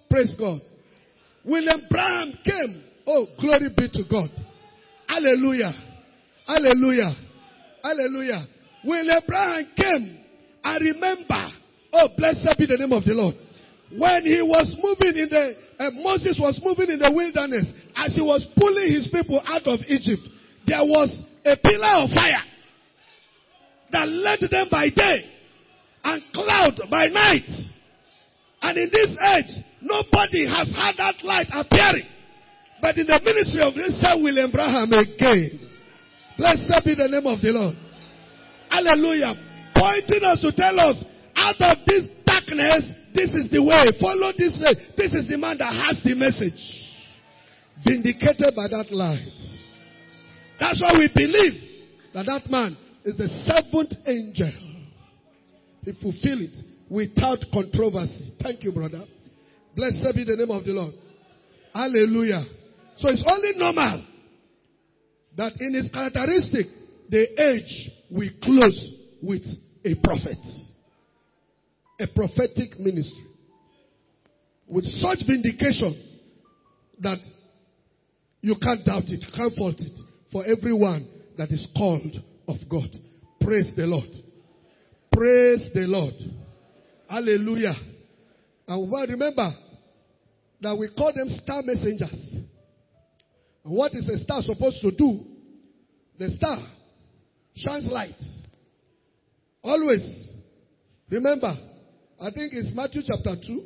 Praise God. William Branham came. Oh, glory be to God. Hallelujah. Hallelujah. Hallelujah. William Branham came. I remember. Oh, blessed be the name of the Lord. When he was moving Moses was moving in the wilderness, as he was pulling his people out of Egypt, there was a pillar of fire that led them by day and cloud by night. And in this age, nobody has had that light appearing. But in the ministry of this Sir William Branham again, blessed be the name of the Lord. Hallelujah. Pointing us to tell us, out of this darkness, this is the way. Follow this way. This is the man that has the message. Vindicated by that light. That's why we believe that that man is the seventh angel. He fulfilled it without controversy. Thank you, brother. Blessed be the name of the Lord. Hallelujah. So it's only normal that in his characteristic, the age will close with a prophet. A prophetic ministry. With such vindication that you can't doubt it, you can't fault it. For everyone that is called of God. Praise the Lord. Praise the Lord. Hallelujah. And remember that we call them star messengers. And what is a star supposed to do? The star shines light. Always. Remember, I think it's Matthew chapter 2.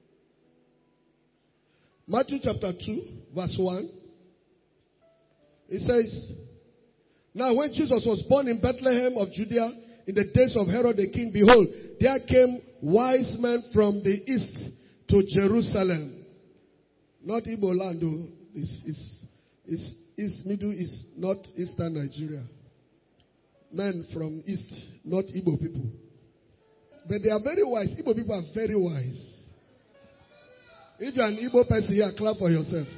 Matthew chapter 2, verse 1. It says, now when Jesus was born in Bethlehem of Judea, in the days of Herod the king, behold, there came wise men from the east to Jerusalem. Not Igbo land, it's Middle East, not Eastern Nigeria. Men from east, not Igbo people. But they are very wise. Igbo people are very wise. If you are an Igbo person here, clap for yourself.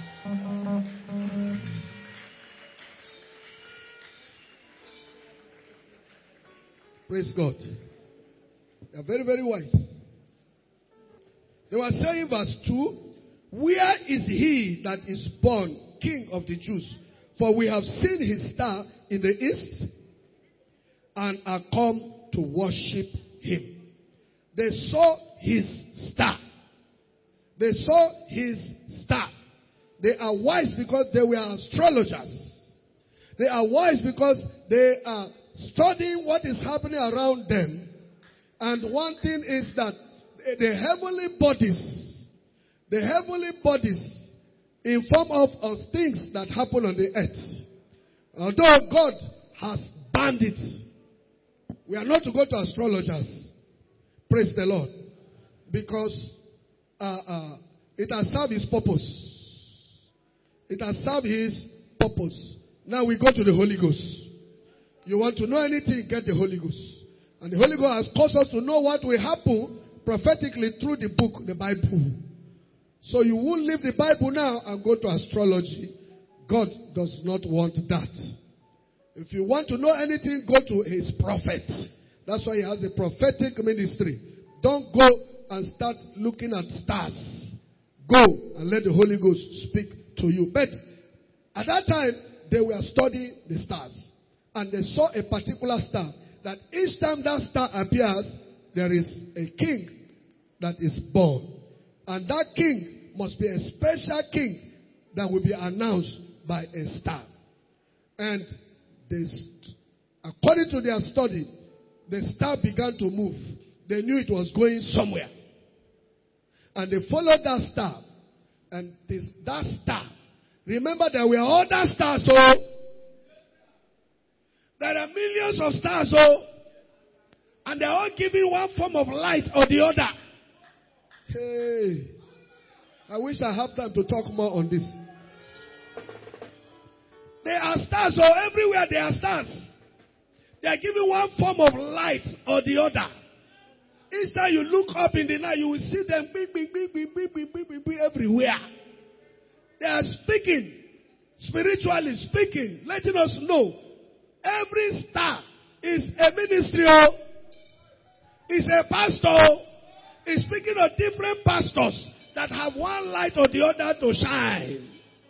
Praise God. They are very, very wise. They were saying verse 2, where is he that is born King of the Jews? For we have seen his star in the east and are come to worship him. They saw his star. They saw his star. They are wise because they were astrologers. They are wise because they are studying what is happening around them. And one thing is that the heavenly bodies inform of things that happen on the earth. Although God has banned it, we are not to go to astrologers. Praise the Lord. Because it has served his purpose. It has served his purpose. Now we go to the Holy Ghost. You want to know anything, get the Holy Ghost. And the Holy Ghost has caused us to know what will happen prophetically through the book, the Bible. So you won't leave the Bible now and go to astrology. God does not want that. If you want to know anything, go to his prophet. That's why he has a prophetic ministry. Don't go and start looking at stars. Go and let the Holy Ghost speak to you. But at that time, they were studying the stars. And they saw a particular star. That each time that star appears, there is a king that is born. And that king must be a special king that will be announced by a star. And according to their study, the star began to move. They knew it was going somewhere. And they followed that star. And that star, remember there were other stars, so there are millions of stars, and they're all giving one form of light or the other. Hey, I wish I have time to talk more on this. There are stars, everywhere there are stars. They are giving one form of light or the other. Each time you look up in the night, you will see them bing, bing, bing, bing, bing, bing, bing, bing, bing, everywhere. They are speaking, spiritually speaking, letting us know every star is a ministry, is a pastor, is speaking of different pastors that that have one light or the other to shine.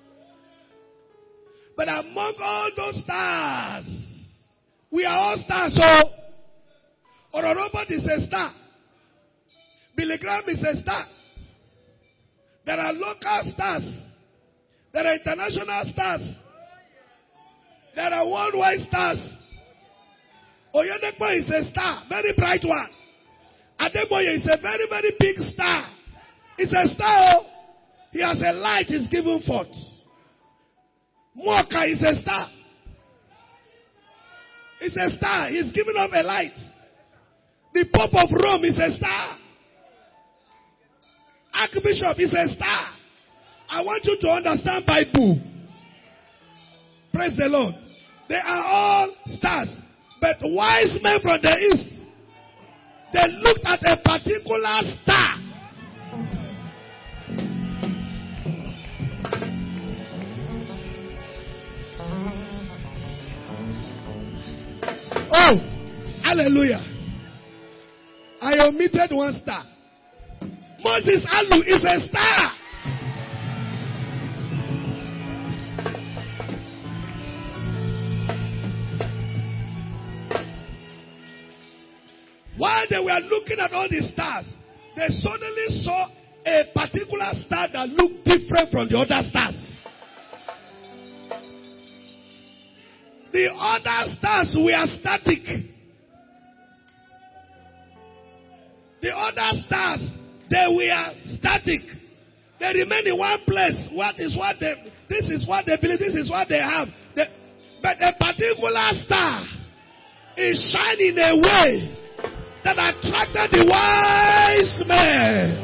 But among all those stars, we are all stars. So, Ororobot is a star. Billy Graham is a star. There are local stars. There are international stars. There are worldwide stars. Oyedepo is a star, very bright one. Adeboye is a very, very big star. It's a star. He has a light he's given forth. Moka is a star. It's a star. He's giving off a light. The Pope of Rome is a star. Archbishop is a star. I want you to understand Bible. Praise the Lord. They are all stars. But wise men from the east, they looked at a particular star. Oh, hallelujah. I omitted one star. Moses Alu is a star. While they were looking at all the stars, they suddenly saw a particular star that looked different from the other stars. The other stars were static. The other stars, they were static. They remain in one place. This is what they believe, this is what they have. But a particular star is shining in a way that attracted the wise men.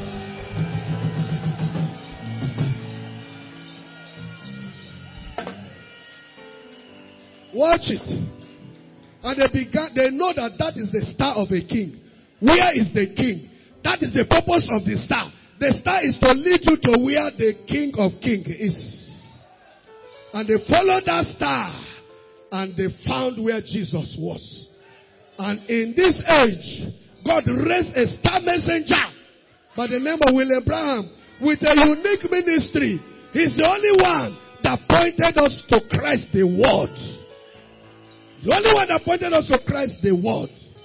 Watch it. And they know that is the star of a king. Where is the king? That is the purpose of the star. The star is to lead you to where the King of Kings is. And they followed that star and they found where Jesus was. And in this age, God raised a star messenger by the name of William Branham with a unique ministry. He's the only one that pointed us to Christ the Word. The only one that pointed us to Christ the Word.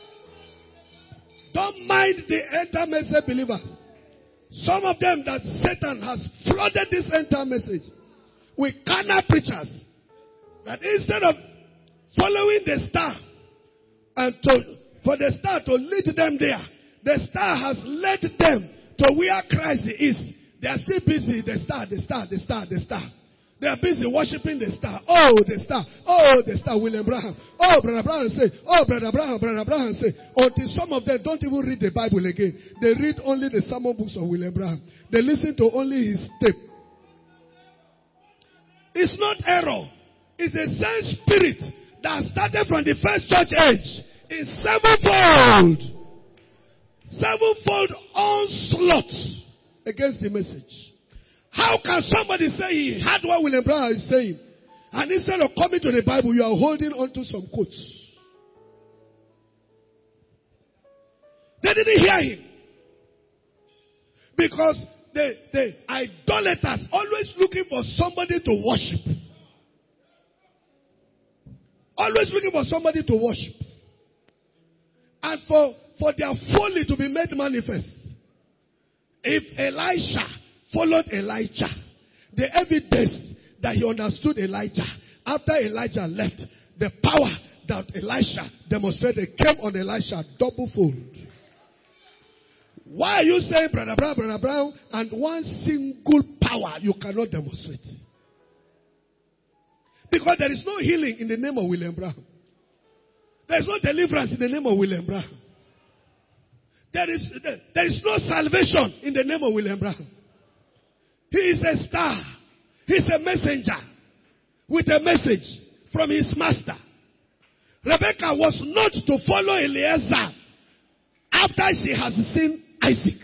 Don't mind the enter message believers. Some of them that Satan has flooded this enter message with carnal preachers. That instead of following the star and for the star to lead them there, the star has led them to where Christ is. They are still busy. The star. They are busy worshiping the star. Oh, the star. Oh, the star, William Branham. Oh, Brother Branham say. Oh, Brother Branham say. Until some of them don't even read the Bible again. They read only the sermon books of William Branham. They listen to only his tape. It's not error. It's a same spirit that started from the first church age. It's sevenfold onslaught against the message. How can somebody say he heard what William Branham is saying, and instead of coming to the Bible, you are holding on to some quotes? They didn't hear him. Because the idolaters always looking for somebody to worship. Always looking for somebody to worship. And for their folly to be made manifest. If Elisha followed Elijah, the evidence that he understood Elijah, after Elijah left, the power that Elisha demonstrated came on Elisha double-fold. Why are you saying, Brother Brown, and one single power you cannot demonstrate? Because there is no healing in the name of William Branham. There is no deliverance in the name of William Branham. There is no salvation in the name of William Branham. He is a star. He is a messenger with a message from his master. Rebecca was not to follow Eliezer after she has seen Isaac.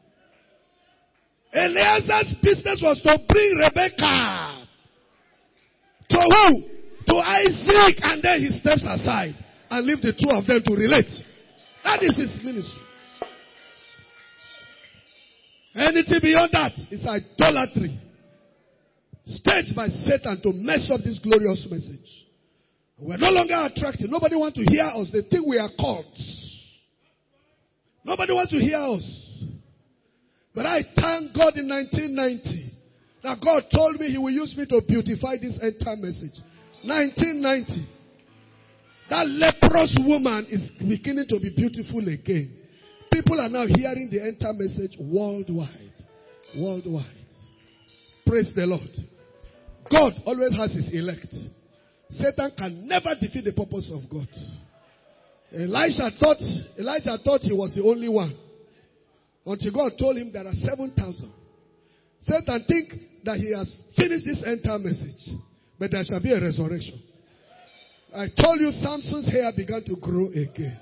Eliezer's business was to bring Rebecca to who? To Isaac, and then he steps aside and leave the two of them to relate. That is his ministry. Anything beyond that is idolatry. Staged by Satan to mess up this glorious message. We're no longer attractive. Nobody wants to hear us. They think we are cults. Nobody wants to hear us. But I thank God in 1990 that God told me He will use me to beautify this entire message. 1990. That leprous woman is beginning to be beautiful again. People are now hearing the entire message worldwide. Worldwide. Praise the Lord. God always has His elect. Satan can never defeat the purpose of God. Elijah thought he was the only one. Until God told him there are 7,000. Satan think that he has finished this entire message. But there shall be a resurrection. I told you Samson's hair began to grow again.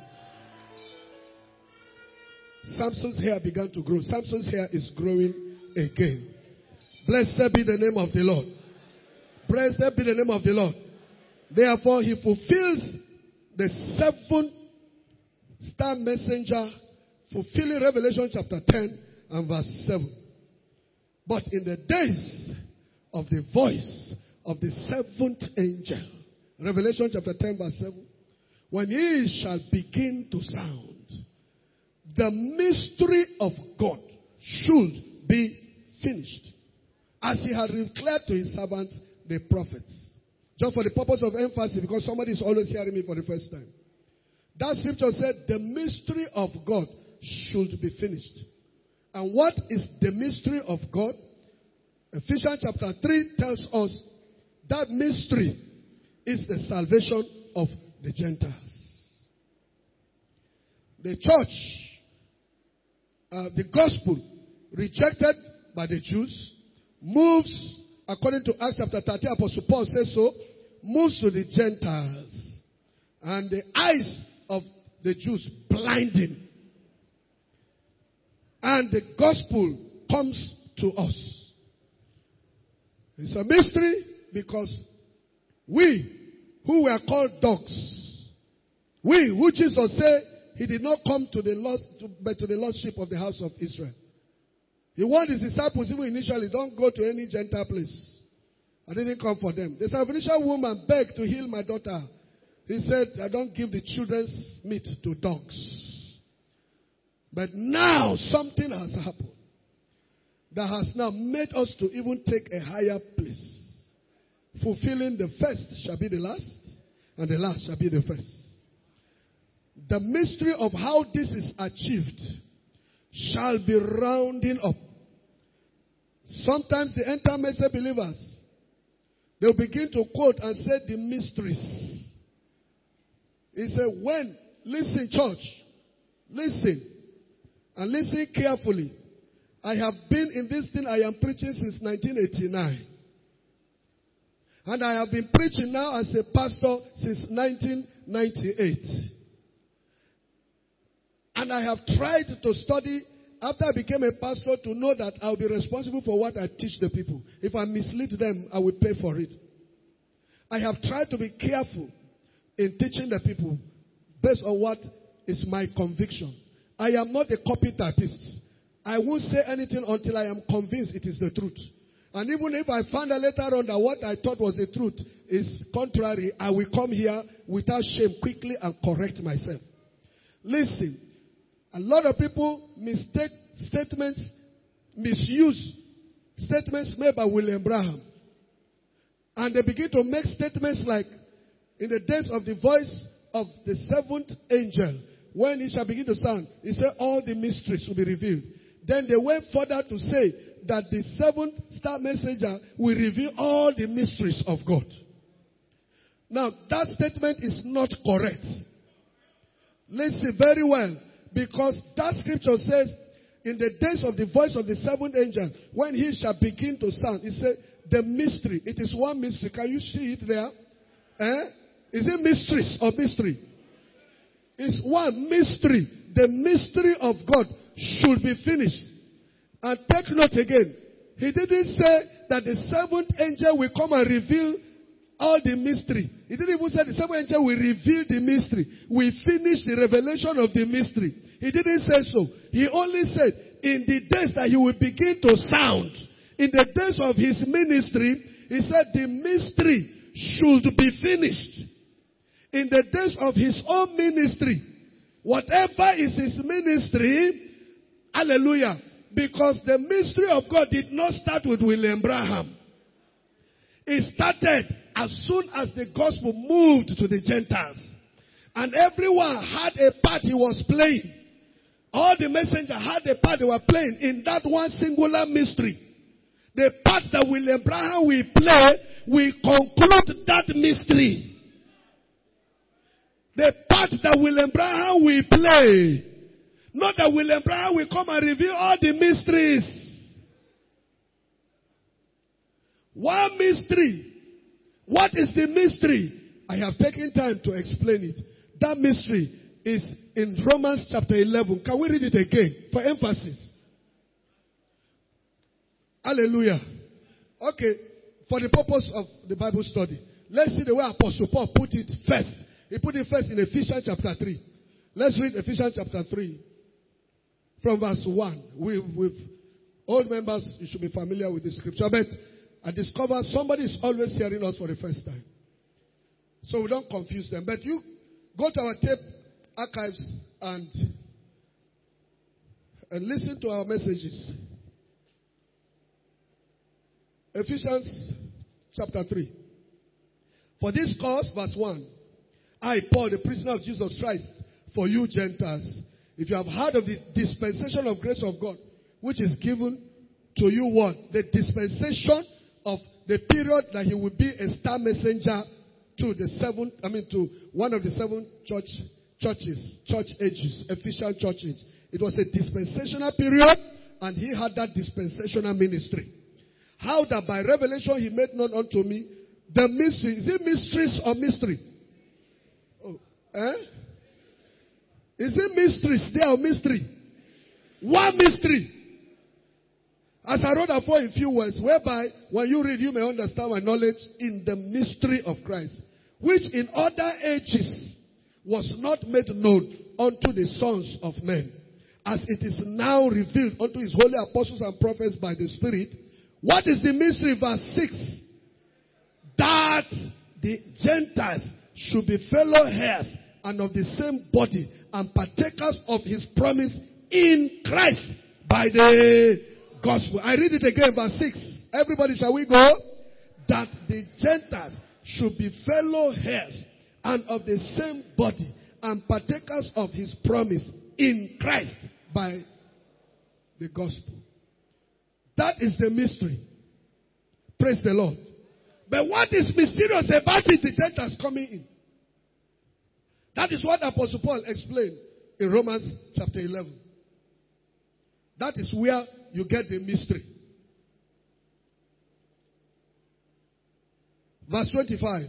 Samson's hair began to grow. Samson's hair is growing again. Blessed be the name of the Lord. Blessed be the name of the Lord. Therefore, he fulfills the 7-star messenger, fulfilling Revelation chapter 10 and verse 7. But in the days of the voice of the 7th angel, Revelation chapter 10 verse 7, when he shall begin to sound, the mystery of God should be finished, as he had declared to his servants, the prophets. Just for the purpose of emphasis, because somebody is always hearing me for the first time. That scripture said the mystery of God should be finished. And what is the mystery of God? Ephesians chapter 3 tells us that mystery is the salvation of the Gentiles. The church, the gospel rejected by the Jews, moves, according to Acts chapter 13, Apostle Paul says so, moves to the Gentiles. And the eyes of the Jews blinding. And the gospel comes to us. It's a mystery because we, who were called dogs, we, who Jesus said, he did not come to the lost, but to the lost sheep of the house of Israel. He warned his disciples even initially, don't go to any Gentile place. I didn't come for them. The Syrophoenician woman begged to heal my daughter. He said, I don't give the children's meat to dogs. But now something has happened that has now made us to even take a higher place. Fulfilling the first shall be the last, and the last shall be the first. The mystery of how this is achieved shall be rounding up. Sometimes the end-time believers, they'll begin to quote and say the mysteries. He said, when, listen church, listen, and listen carefully. I have been in this thing I am preaching since 1989. And I have been preaching now as a pastor since 1998. And I have tried to study after I became a pastor to know that I'll be responsible for what I teach the people. If I mislead them, I will pay for it. I have tried to be careful in teaching the people based on what is my conviction. I am not a copy typist. I won't say anything until I am convinced it is the truth. And even if I find out later on that what I thought was the truth is contrary, I will come here without shame quickly and correct myself. Listen. A lot of people mistake statements, misuse statements made by William Branham. And they begin to make statements like, in the days of the voice of the 7th angel, when he shall begin to sound, he said all the mysteries will be revealed. Then they went further to say that the 7th star messenger will reveal all the mysteries of God. Now, that statement is not correct. Listen very well. Because that scripture says, in the days of the voice of the 7th angel, when he shall begin to sound, he said, the mystery. It is one mystery. Can you see it there? Is it mysteries or mystery? It's one mystery. The mystery of God should be finished. And take note again. He didn't say that the 7th angel will come and reveal all the mystery. He didn't even say the 7th angel will reveal the mystery. We finish the revelation of the mystery. He didn't say so. He only said in the days that he will begin to sound, in the days of his ministry, he said the mystery should be finished. In the days of his own ministry, whatever is his ministry, hallelujah, because the mystery of God did not start with William Branham. It started as soon as the gospel moved to the Gentiles. And everyone had a part he was playing. All the messengers had a part they were playing in that one singular mystery. The part that William Branham will play will conclude that mystery. The part that William Branham will play. Not that William Branham will come and reveal all the mysteries. One mystery. What is the mystery? I have taken time to explain it. That mystery is in Romans chapter 11. Can we read it again for emphasis? Hallelujah. Okay, for the purpose of the Bible study, let's see the way Apostle Paul put it first. He put it first in Ephesians chapter 3. Let's read Ephesians chapter 3 from verse 1. With old members, you should be familiar with the scripture. But I discover somebody is always hearing us for the first time. So we don't confuse them. But you go to our tape archives and listen to our messages. Ephesians chapter 3. For this cause, verse 1. I, Paul, the prisoner of Jesus Christ, for you Gentiles. If you have heard of the dispensation of grace of God, which is given to you what? The dispensation of the period that he will be a star messenger to one of the seven church ages, Ephesian church age. It was a dispensational period, and he had that dispensational ministry. How that by revelation he made known unto me the mystery. Is it mysteries or mystery? Is it mysteries there or mystery? One mystery. As I wrote afore in few words, whereby when you read you may understand my knowledge in the mystery of Christ, which in other ages was not made known unto the sons of men, as it is now revealed unto his holy apostles and prophets by the Spirit. What is the mystery? Verse 6. That the Gentiles should be fellow heirs and of the same body and partakers of his promise in Christ by the gospel. I read it again, verse 6. Everybody, shall we go? That the Gentiles should be fellow heirs and of the same body and partakers of his promise in Christ by the gospel. That is the mystery. Praise the Lord. But what is mysterious about it, the Gentiles coming in? That is what Apostle Paul explained in Romans chapter 11. That is where you get the mystery. Verse 25.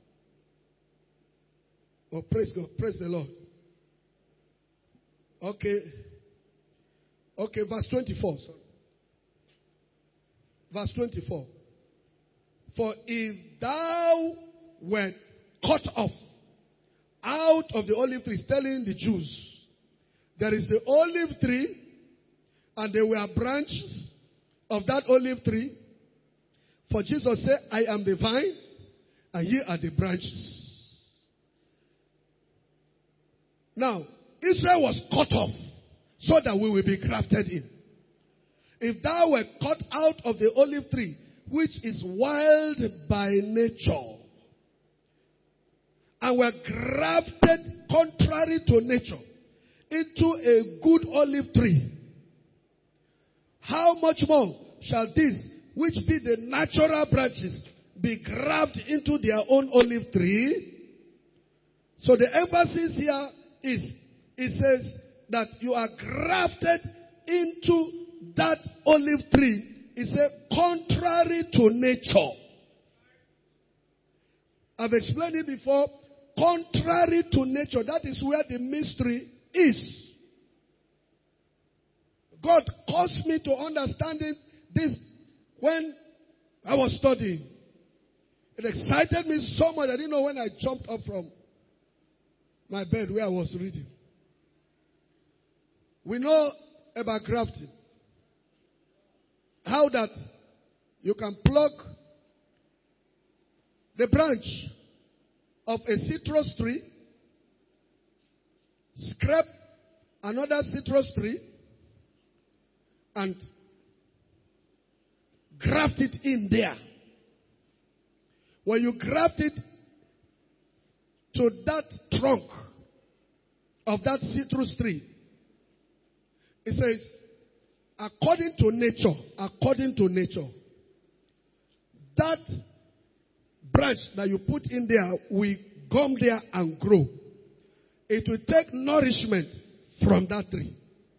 Oh, praise God. Praise the Lord. Okay, verse 24. Sorry. Verse 24. For if thou wert cut off out of the olive tree, telling the Jews, there is the olive tree, and there were branches of that olive tree. For Jesus said, I am the vine, and ye are the branches. Now, Israel was cut off so that we will be grafted in. If thou were cut out of the olive tree, which is wild by nature, and were grafted contrary to nature into a good olive tree, how much more shall these, which be the natural branches, be grafted into their own olive tree? So the emphasis here is, it says that you are grafted into that olive tree. It says contrary to nature. I've explained it before. Contrary to nature. That is where the mystery is. God caused me to understand this when I was studying. It excited me so much. I didn't know when I jumped up from my bed where I was reading. We know about grafting. how that you can pluck the branch of a citrus tree, scrape another citrus tree, and graft it in there. When you graft it to that trunk of that citrus tree, it says, according to nature, that branch that you put in there will come there and grow. It will take nourishment from that tree.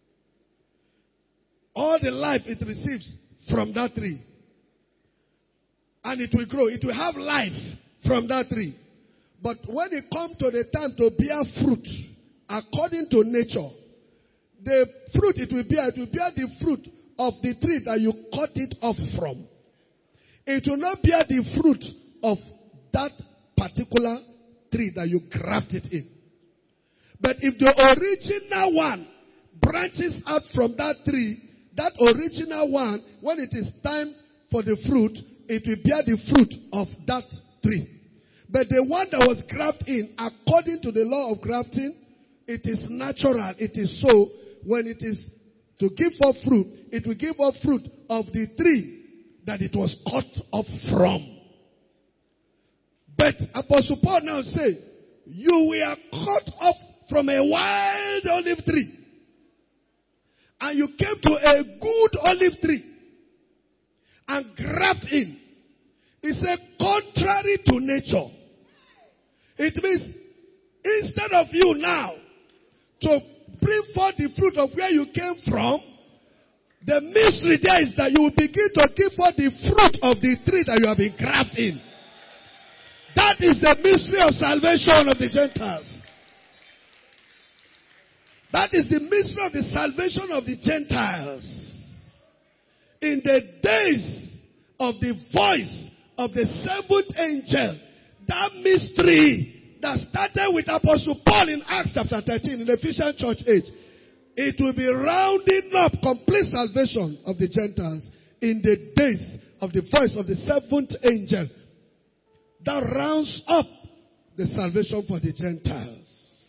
All the life it receives from that tree. And it will grow. It will have life from that tree. But when it comes to the time to bear fruit, according to nature, the fruit it will bear the fruit of the tree that you cut it off from. It will not bear the fruit of that particular tree that you grafted in. But if the original one branches out from that tree, that original one, when it is time for the fruit, it will bear the fruit of that tree. But the one that was grafted in, according to the law of grafting, it is natural. It is so. When it is to give forth fruit, it will give forth fruit of the tree that it was cut off from. But Apostle Paul now says, you were cut off from a wild olive tree. And you came to a good olive tree and graft in. It's a contrary to nature. It means instead of you now to bring forth the fruit of where you came from, the mystery there is that you will begin to give forth the fruit of the tree that you have been grafted in. That is the mystery of salvation of the Gentiles. That is the mystery of the salvation of the Gentiles. In the days of the voice of the seventh angel, that mystery that started with Apostle Paul in Acts chapter 13 in the Ephesian church age, it will be rounding up complete salvation of the Gentiles in the days of the voice of the seventh angel. That rounds up the salvation for the Gentiles.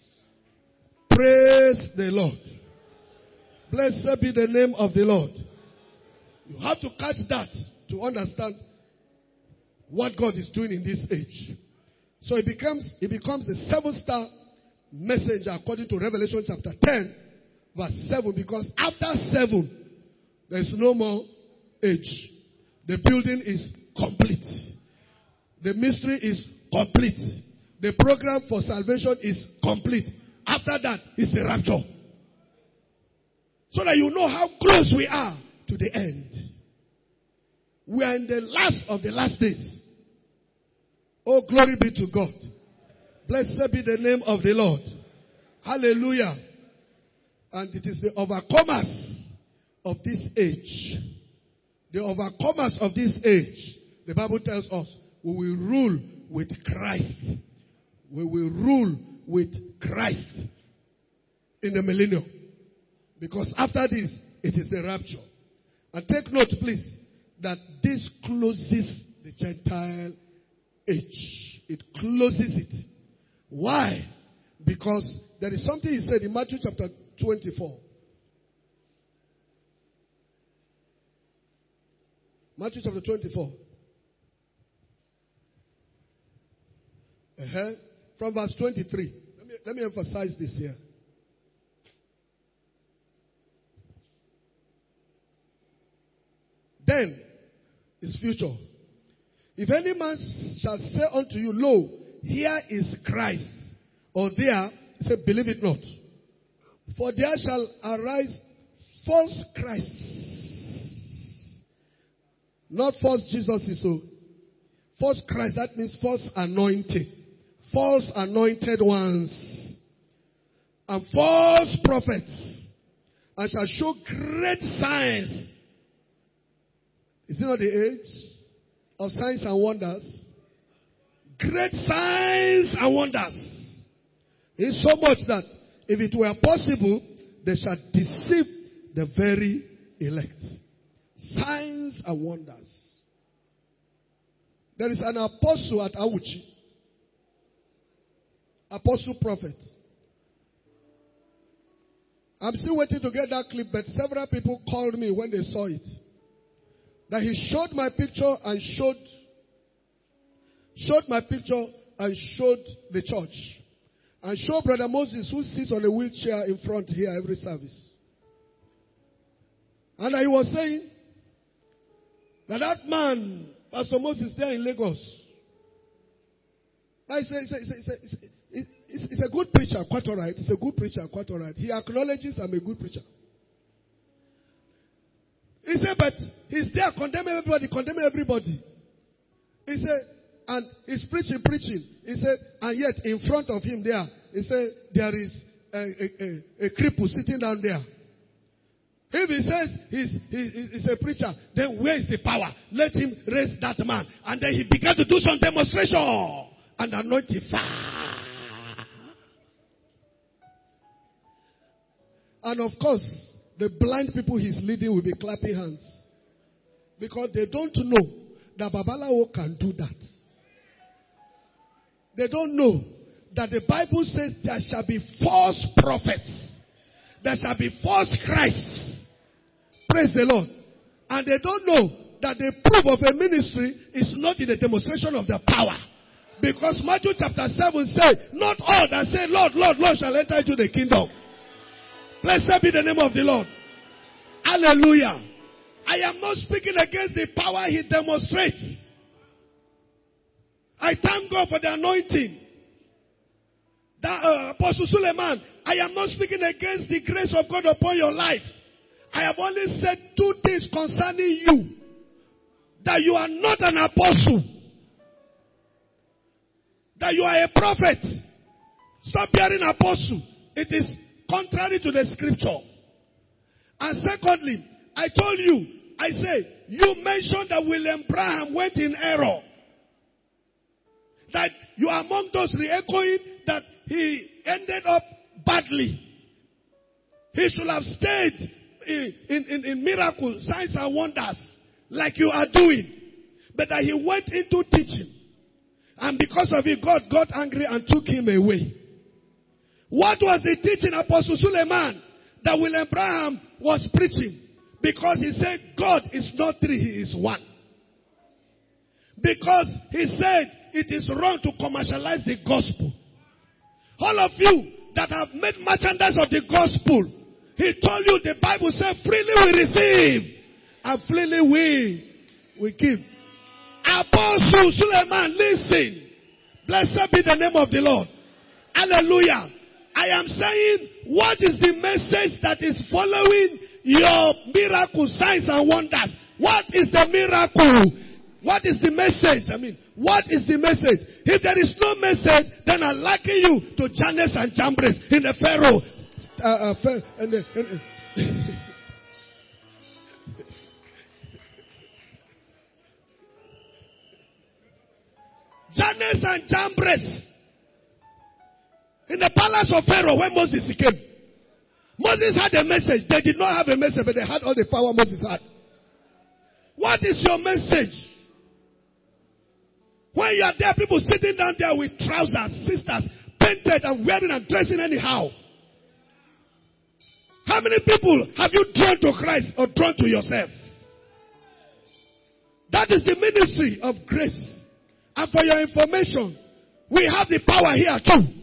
Praise the Lord. Blessed be the name of the Lord. You have to catch that to understand what God is doing in this age. So it becomes the 7-star messenger according to Revelation chapter 10 verse 7, because after 7 there is no more age. The building is complete. The mystery is complete. The program for salvation is complete. After that is the rapture. So that you know how close we are to the end. We are in the last of the last days. Oh, glory be to God. Blessed be the name of the Lord. Hallelujah. And it is the overcomers of this age. The overcomers of this age. The Bible tells us we will rule with Christ. We will rule with Christ in the millennium. Because after this, it is the rapture. And take note, please, that this closes the Gentile age. It closes it. Why? Because there is something he said in Matthew chapter 24. Matthew chapter 24. From verse 23. Let me emphasize this here. Then is future. If any man shall say unto you, lo, here is Christ, or there, he said, believe it not. For there shall arise false Christs. Not false Jesus, so false Christ, that means false anointed. False anointed ones. And false prophets. And shall show great signs. Is it not the age of signs and wonders? Great signs and wonders. It's so much that if it were possible, they shall deceive the very elect. Signs and wonders. There is an apostle at Awuchi. Apostle prophet. I'm still waiting to get that clip, but several people called me when they saw it. That he showed my picture and showed my picture and showed the church. And showed Brother Moses, who sits on a wheelchair in front here every service. And he was saying that man, Pastor Moses, there in Lagos, it's a good preacher, quite all right. It's a good preacher, quite all right. He acknowledges I'm a good preacher. He said, but he's there condemning everybody. He said, and he's preaching. He said, and yet in front of him there, he said, there is a cripple sitting down there. If he says he's a preacher, then where is the power? Let him raise that man. And then he began to do some demonstration and anoint him. And of course, the blind people he's leading will be clapping hands. Because they don't know that Babalawo can do that. They don't know that the Bible says there shall be false prophets. There shall be false Christs. Praise the Lord. And they don't know that the proof of a ministry is not in the demonstration of the power. Because Matthew chapter 7 says, not all that say, Lord, Lord, Lord shall enter into the kingdom. Blessed be the name of the Lord. Hallelujah. I am not speaking against the power he demonstrates. I thank God for the anointing. That Apostle Suleiman, I am not speaking against the grace of God upon your life. I have only said two things concerning you. That you are not an apostle. That you are a prophet. Stop hearing apostle. It is contrary to the scripture. And secondly, I told you, I say, you mentioned that William Branham went in error. That you are among those re-echoing that he ended up badly. He should have stayed in miracles, signs and wonders like you are doing. But that he went into teaching. And because of it, God got angry and took him away. What was the teaching Apostle Suleiman that William Branham was preaching? Because he said God is not three, he is one. Because he said it is wrong to commercialize the gospel. All of you that have made merchandise of the gospel, he told you the Bible said freely we receive and freely we give. Apostle Suleiman, listen. Blessed be the name of the Lord. Hallelujah. I am saying, what is the message that is following your miracle, signs and wonders? What is the miracle? What is the message? What is the message? If there is no message, then I liken you to Jannes and Jambres in the Pharaoh. Jannes and Jambres in the palace of Pharaoh when Moses came. Moses had a message. They did not have a message, but they had all the power Moses had. What is your message? When you are there, people sitting down there with trousers, sisters, painted and wearing and dressing anyhow. How many people have you drawn to Christ or drawn to yourself? That is the ministry of grace. And for your information, we have the power here too.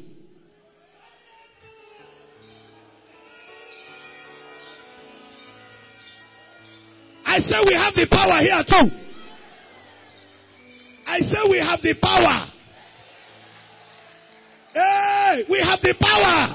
I say we have the power here too. I say we have the power. Hey, we have the power.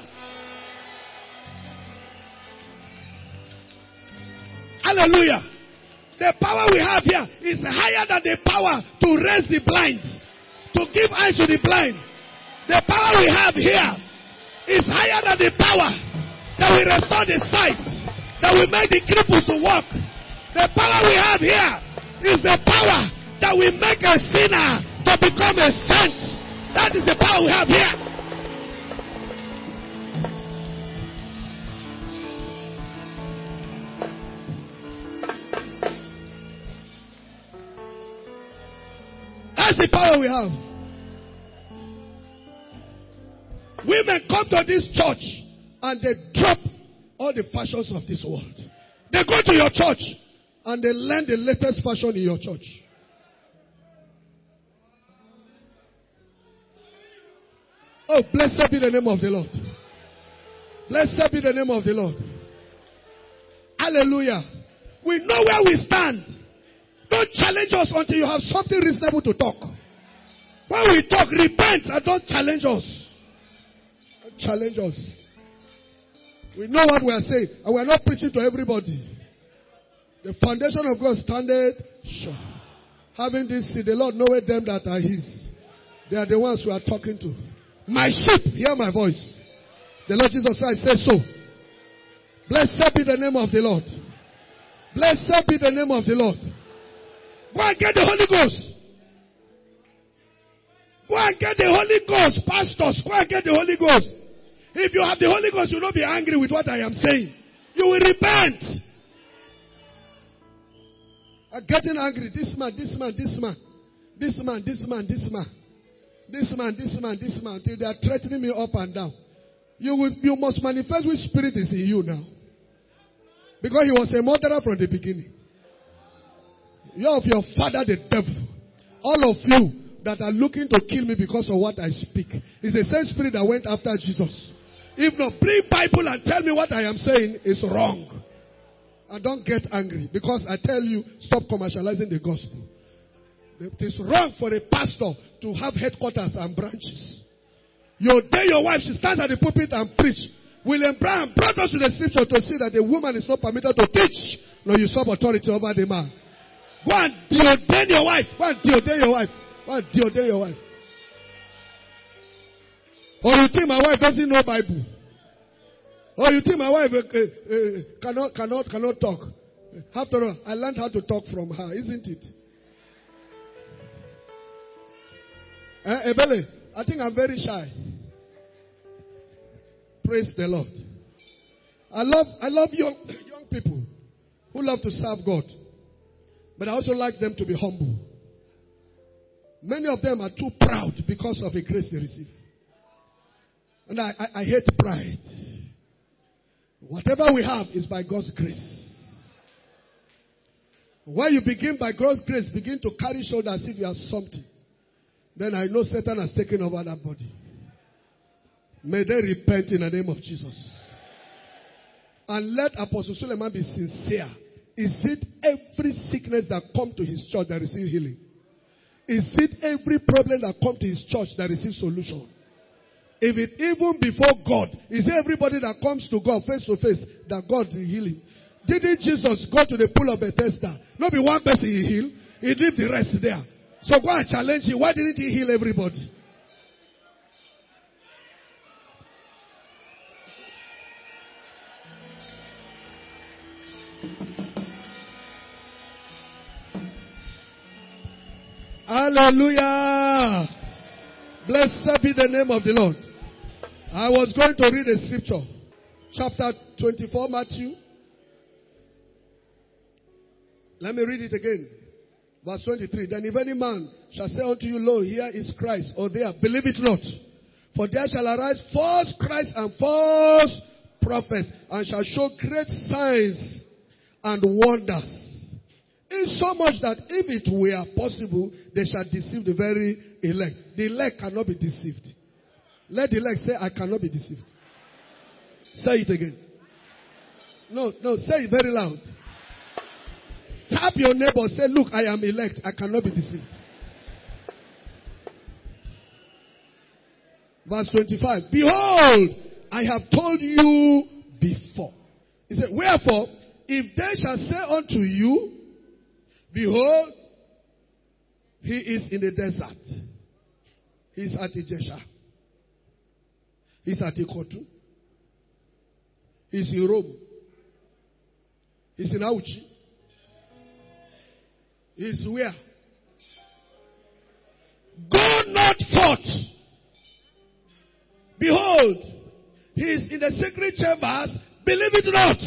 Hallelujah. The power we have here is higher than the power to raise the blind, to give eyes to the blind. The power we have here is higher than the power that will restore the sight, that will make the cripples to walk. The power we have here is the power that will make a sinner to become a saint. That is the power we have here. That's the power we have. Women come to this church and they drop all the fashions of this world. They go to your church and they learn the latest fashion in your church. Oh, blessed be the name of the Lord. Blessed be the name of the Lord. Hallelujah. We know where we stand. Don't challenge us until you have something reasonable to talk. When we talk, repent and don't challenge us. Don't challenge us. We know what we are saying, and we are not preaching to everybody. The foundation of God standeth sure. Having this seed, the Lord knoweth them that are His. They are the ones we are talking to. My sheep, hear my voice. The Lord Jesus Christ says so. Blessed be the name of the Lord. Blessed be the name of the Lord. Go and get the Holy Ghost. Go and get the Holy Ghost. Pastors, go and get the Holy Ghost. If you have the Holy Ghost, you will not be angry with what I am saying. You will repent. I'm getting angry. This man. Until they are threatening me up and down. You must manifest which spirit is in you now. Because he was a murderer from the beginning. You are of your father the devil. All of you that are looking to kill me because of what I speak. It's the same spirit that went after Jesus. If not, bring Bible and tell me what I am saying is wrong. And don't get angry. Because I tell you, stop commercializing the gospel. It is wrong for a pastor to have headquarters and branches. You ordain your wife, she stands at the pulpit and preach. William Branham brought us to the scripture to see that the woman is not permitted to teach. No, you serve authority over the man. Go and deordain your wife. Go and deordain your wife. Go and deordain your wife. Or you think my wife doesn't know Bible? Or you think my wife cannot talk? After all, I learned how to talk from her, isn't it? Ebele, I think I'm very shy. Praise the Lord. I love young people who love to serve God. But I also like them to be humble. Many of them are too proud because of the grace they receive. And I hate pride. Whatever we have is by God's grace. When you begin by God's grace, begin to carry shoulders as if you are something. Then I know Satan has taken over that body. May they repent in the name of Jesus. And let Apostle Suleiman be sincere. Is it every sickness that comes to his church that receives healing? Is it every problem that comes to his church that receives solution? If it even before God, is it everybody that comes to God face to face that God will heal him? Didn't Jesus go to the pool of Bethesda? Not be one person he healed. He leave the rest there. So go and challenge him. Why didn't he heal everybody? Hallelujah. Blessed be the name of the Lord. I was going to read a scripture. Chapter 24, Matthew. Let me read it again. Verse 23. Then if any man shall say unto you, Lo, here is Christ, or there, believe it not. For there shall arise false Christ and false prophets, and shall show great signs and wonders. It's so much that if it were possible, they shall deceive the very elect. The elect cannot be deceived. Let the elect say, I cannot be deceived. Say it again. No, say it very loud. Tap your neighbor, say, look, I am elect. I cannot be deceived. Verse 25. Behold, I have told you before. He said, wherefore, if they shall say unto you, behold, he is in the desert. He is at Ijesha. He is at Ikotu. He is in Rome. He is in Auchi. He is where? Go not forth. Behold, he is in the secret chambers. Believe it not.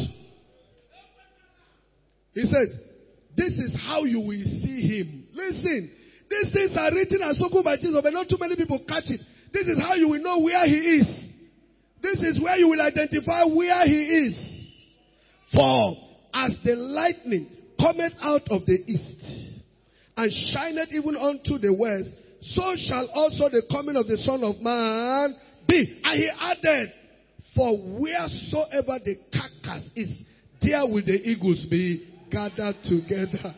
He says, this is how you will see him. Listen, These things are written and spoken by Jesus, but not too many people catch it. This is how you will know where he is. This is where you will identify where he is. For as the lightning cometh out of the east, and shineth even unto the west, so shall also the coming of the Son of Man be. And he added, for wheresoever the carcass is, there will the eagles be gathered together.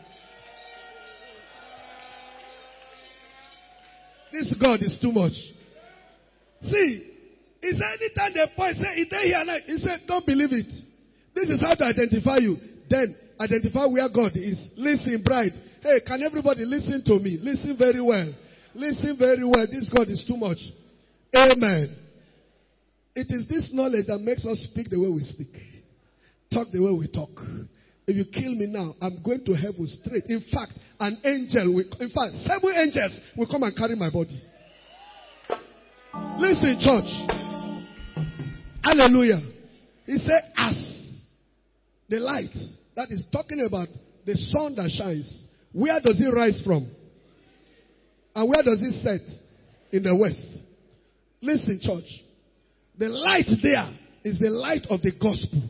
This God is too much. See, he said anytime they point, say, is there here now? He said, don't believe it. This is how to identify you. Then, identify where God is. Listen, bride. Hey, can everybody listen to me? Listen very well. Listen very well. This God is too much. Amen. It is this knowledge that makes us speak the way we speak. Talk the way we talk. If you kill me now, I'm going to heaven straight. In fact, 7 angels will come and carry my body. Listen, church. Hallelujah. He said, as the light, that is talking about the sun that shines. Where does it rise from? And where does it set? In the west. Listen, church. The light there is the light of the gospel.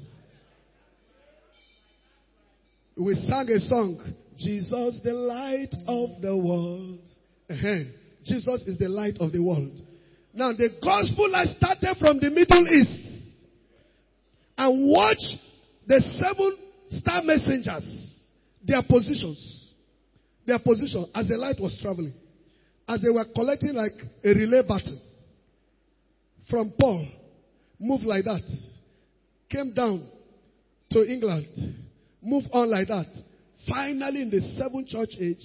We sang a song, Jesus the light of the world. Jesus is the light of the world. Now the gospel has started from the Middle East. And watch the 7 star messengers, their positions. Their position as the light was traveling. As they were collecting like a relay button. From Paul, moved like that. Came down to England. Moved on like that. Finally, in the 7th church age,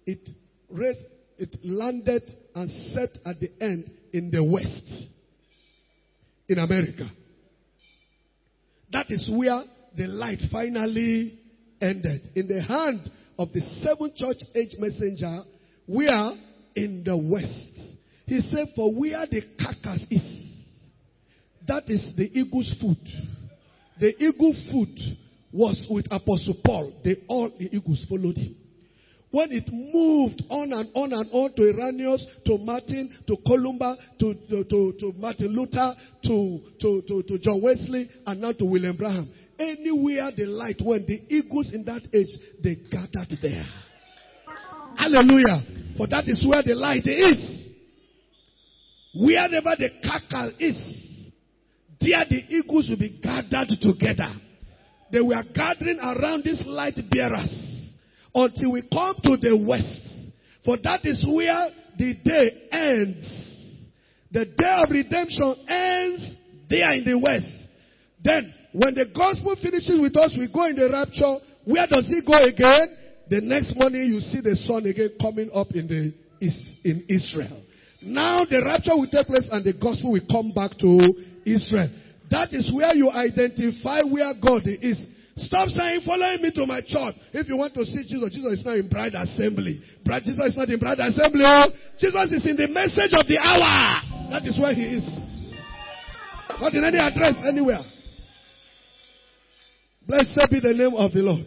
it landed and set at the end in the west. In America. That is where the light finally ended. In the hand of the 7th church age messenger, we are in the west. He said, for where the carcass is, that is the eagle's food. The eagle food was with Apostle Paul. All the eagles followed him. When it moved on and on and on to Irenaeus, to Martin, to Columba, to Martin Luther, to John Wesley, and now to William Branham. Anywhere the light went, the eagles in that age, they gathered there. Hallelujah. For that is where the light is. Wherever the carcass is, there the eagles will be gathered together. They were gathering around these light bearers until we come to the west. For that is where the day ends. The day of redemption ends there in the west. Then, when the gospel finishes with us, we go in the rapture. Where does it go again? The next morning you see the sun again coming up in Israel. Now the rapture will take place and the gospel will come back to Israel. That is where you identify where God is. Stop saying, follow me to my church. If you want to see Jesus, Jesus is not in bride assembly. Jesus is not in bride assembly. Jesus is in the message of the hour. That is where he is. Not in any address anywhere. Blessed be the name of the Lord.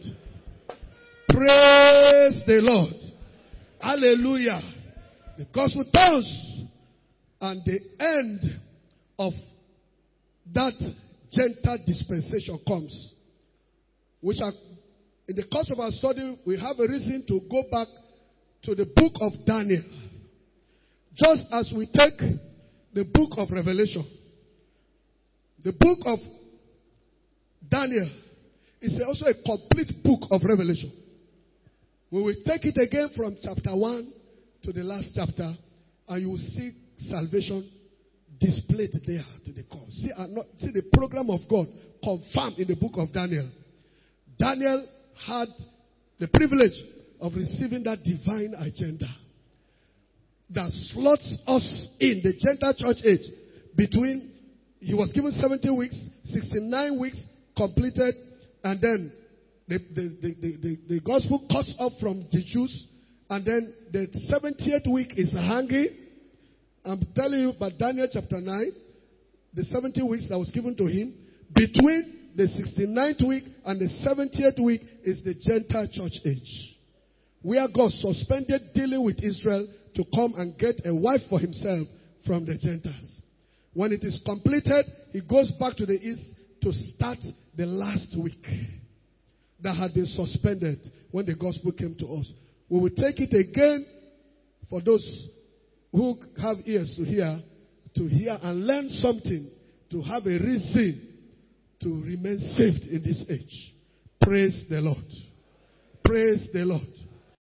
Praise the Lord. Hallelujah. The gospel turns and the end of that Gentile dispensation comes. Which are, in the course of our study, we have a reason to go back to the book of Daniel. Just as we take the book of Revelation. The book of Daniel is also a complete book of Revelation. We will take it again from chapter 1 to the last chapter, and you will see salvation displayed there to the core. See the program of God confirmed in the book of Daniel. Daniel had the privilege of receiving that divine agenda that slots us in the Gentile church age between, he was given 70 weeks, 69 weeks completed, and then the gospel cuts off from the Jews, and then the 70th week is hanging. I'm telling you, but Daniel chapter 9, the 70 weeks that was given to him, between the 69th week and the 70th week is the Gentile church age. where God suspended dealing with Israel to come and get a wife for himself from the Gentiles. When it is completed, he goes back to the east to start the last week that had been suspended when the gospel came to us. We will take it again for those who have ears to hear and learn something, to have a reason to remain saved in this age. Praise the Lord. Praise the Lord.